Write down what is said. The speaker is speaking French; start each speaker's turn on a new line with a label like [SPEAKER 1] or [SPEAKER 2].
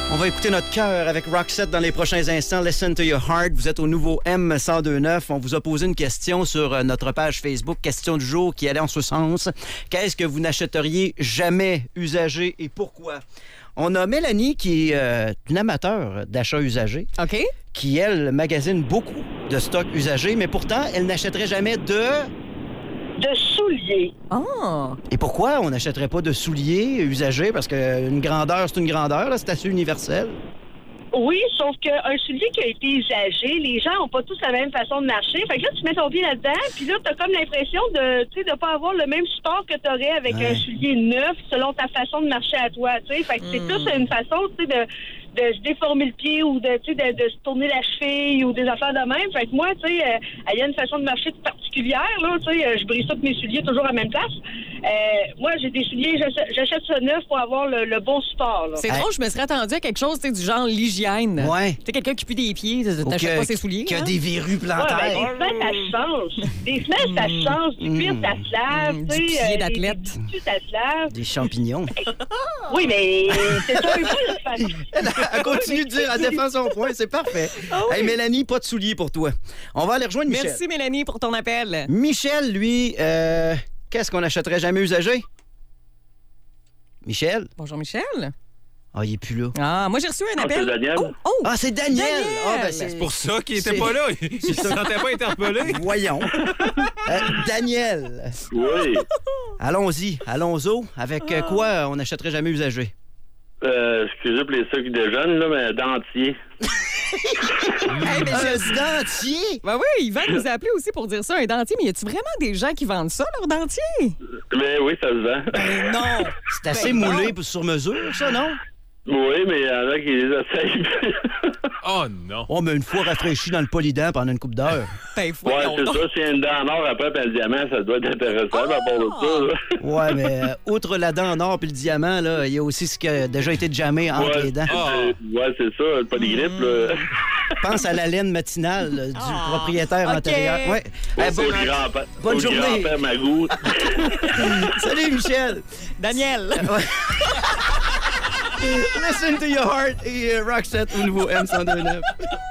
[SPEAKER 1] On va écouter notre cœur avec Roxette dans les prochains instants. Listen to your heart. Vous êtes au nouveau M1029. On vous a posé une question sur notre page Facebook. Question du jour qui allait en ce sens. Qu'est-ce que vous n'achèteriez jamais usagé et pourquoi? On a Mélanie qui est une amateur d'achats usagés.
[SPEAKER 2] OK.
[SPEAKER 1] Qui, elle, magasine beaucoup de stocks usagés, mais pourtant, elle n'achèterait jamais de
[SPEAKER 3] souliers.
[SPEAKER 2] Ah!
[SPEAKER 1] Et pourquoi on n'achèterait pas de souliers usagés? Parce qu'une grandeur, c'est une grandeur, là, c'est assez universel.
[SPEAKER 3] Oui, sauf qu'un soulier qui a été usagé, les gens n'ont pas tous la même façon de marcher. Fait que là, tu mets ton pied là-dedans, puis là, tu as comme l'impression de pas avoir le même support que tu aurais avec un soulier neuf selon ta façon de marcher à toi. T'sais. Fait que c'est plus une façon de se déformer le pied ou de se tourner la cheville ou des affaires de même. Fait que moi, tu sais, il y a une façon de marcher particulière, là, tu sais, je brise tous mes souliers toujours à la même place. Moi, j'ai des souliers, j'achète ça neuf pour avoir le bon support, là.
[SPEAKER 2] C'est drôle, je me serais attendu à quelque chose, tu sais, du genre l'hygiène.
[SPEAKER 1] Ouais.
[SPEAKER 2] Tu sais, quelqu'un qui pue des pieds, t'achètes pas ses souliers.
[SPEAKER 1] Qui a
[SPEAKER 2] hein?
[SPEAKER 1] des verrues plantaires.
[SPEAKER 3] Ouais, des semaines, ça change. Des semaines, ça change. Du cuir, ça se lave.
[SPEAKER 2] Du pied d'athlète.
[SPEAKER 3] Du tissu, ça se lave.
[SPEAKER 1] Des champignons.
[SPEAKER 3] Oui, mais c'est ça un peu.
[SPEAKER 1] Elle continue de dire, elle défend son point, c'est parfait.
[SPEAKER 2] Ah oui.
[SPEAKER 1] Hey, Mélanie, pas de souliers pour toi. On va aller rejoindre Michel.
[SPEAKER 2] Merci, Mélanie, pour ton appel.
[SPEAKER 1] Michel, lui, qu'est-ce qu'on n'achèterait jamais usagé? Michel?
[SPEAKER 2] Bonjour, Michel.
[SPEAKER 1] Ah, il est plus là.
[SPEAKER 2] Ah, moi, j'ai reçu un appel.
[SPEAKER 4] c'est Daniel.
[SPEAKER 2] Oh!
[SPEAKER 1] Ah, c'est Daniel!
[SPEAKER 2] Daniel!
[SPEAKER 1] Ah, ben,
[SPEAKER 5] C'est pour ça qu'il était
[SPEAKER 1] C'est-
[SPEAKER 5] pas là. Il se sentait pas interpellé.
[SPEAKER 1] Voyons. Daniel,
[SPEAKER 4] Oui.
[SPEAKER 1] allons-y, allons-y. Avec quoi on n'achèterait jamais usagé?
[SPEAKER 4] Excusez pour les sucres de jeunes, là, mais dentier.
[SPEAKER 2] Hey, mais
[SPEAKER 1] Un dentier?
[SPEAKER 2] Ben oui, Yvan nous a appelé aussi pour dire ça, un dentier. Mais y a-tu vraiment des gens qui vendent ça, leur dentier?
[SPEAKER 4] Mais oui, ça se vend.
[SPEAKER 2] Ben non!
[SPEAKER 1] C'est assez
[SPEAKER 2] Ben
[SPEAKER 1] moulé
[SPEAKER 2] non.
[SPEAKER 1] pour sur mesure, ça, non?
[SPEAKER 4] Oui, mais il y en a qui les essayent.
[SPEAKER 5] Oh non.
[SPEAKER 1] Oh, mais une fois rafraîchi dans le polydent pendant une couple d'heures.
[SPEAKER 2] Ben,
[SPEAKER 4] Ouais,
[SPEAKER 2] voyons
[SPEAKER 4] c'est
[SPEAKER 2] donc.
[SPEAKER 4] ça. S'il y a une dent en or après, puis un diamant, ça doit être intéressant à part de ça. Là.
[SPEAKER 1] Ouais, mais outre la dent en or et le diamant, là, il y a aussi ce qui a déjà été jammé entre les dents.
[SPEAKER 4] Ouais, c'est ça. Le polygrippe, là.
[SPEAKER 1] Pense à la laine matinale là, du propriétaire
[SPEAKER 2] ok.
[SPEAKER 1] antérieur. Ouais. Eh,
[SPEAKER 4] Au grand-père.
[SPEAKER 1] bonne
[SPEAKER 4] au
[SPEAKER 1] journée.
[SPEAKER 4] grand-père Magou.
[SPEAKER 1] Salut, Michel.
[SPEAKER 2] Daniel!
[SPEAKER 1] Listen to your heart et Roxette au nouveau M1029.